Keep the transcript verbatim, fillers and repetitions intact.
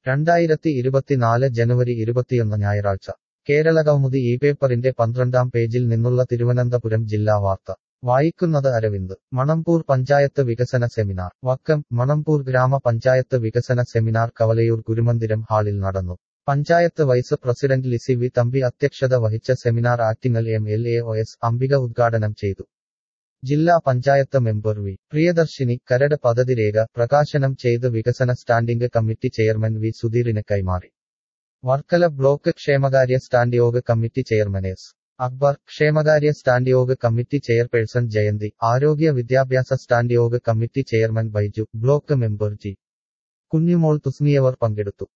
രണ്ടായിരത്തി ഇരുപത്തിനാല് ജനുവരി ഇരുപത്തിയൊന്ന് ഞായറാഴ്ച കേരളകൗമുദി ഈ പേപ്പറിന്റെ പന്ത്രണ്ടാം പേജിൽ നിന്നുള്ള തിരുവനന്തപുരം ജില്ലാ വാർത്ത വായിക്കുന്നത് അരവിന്ദ്. മണമ്പൂർ പഞ്ചായത്ത് വികസന സെമിനാർ വക്കം. മണമ്പൂർ ഗ്രാമപഞ്ചായത്ത് വികസന സെമിനാർ കവലയൂർ ഗുരുമന്ദിരം ഹാളിൽ നടന്നു. Panchayat vice president Lissy V Thampi അധ്യക്ഷത വഹിച്ച seminar Attingal M L A O S Ambika ഉദ്ഘാടനം ചെയ്തു. ജില്ലാ പഞ്ചായത്ത് മെമ്പർ വി പ്രിയദർശിനി കരട് പദ്ധതി രേഖ പ്രകാശനം ചെയ്ത് വികസന സ്റ്റാൻഡിംഗ് കമ്മിറ്റി ചെയർമാൻ വി സുധീറിന് കൈമാറി. വർക്കല ബ്ലോക്ക് ക്ഷേമകാര്യ standing committee chairman S Akbar, ക്ഷേമകാര്യ standing committee chairperson Jayanthi, ആരോഗ്യ വിദ്യാഭ്യാസ standing committee chairman Baiju, block member G Kunjumol തുസ്മിയവർ പങ്കെടുത്തു.